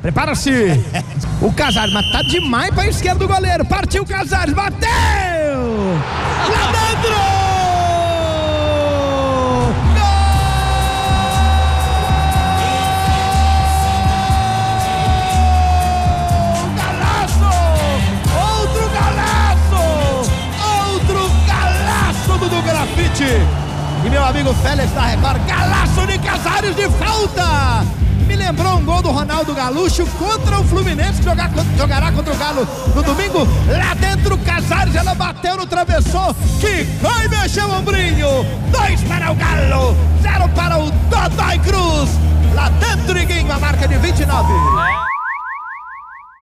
Prepara-se. O Casares, mas tá demais pra esquerda do goleiro. Partiu o Casares, bateu! Lá dentro! Do grafite. E meu amigo Félix da Record, galaço de Casares de falta. Me lembrou um gol do Ronaldo Gaúcho contra o Fluminense, que jogará contra o Galo no domingo. Lá dentro, Casares, ela bateu no travessão, que vai mexer o ombrinho. 2 para o Galo, 0 para o Dodói Cruz. Lá dentro, Iguinho, a marca de 29.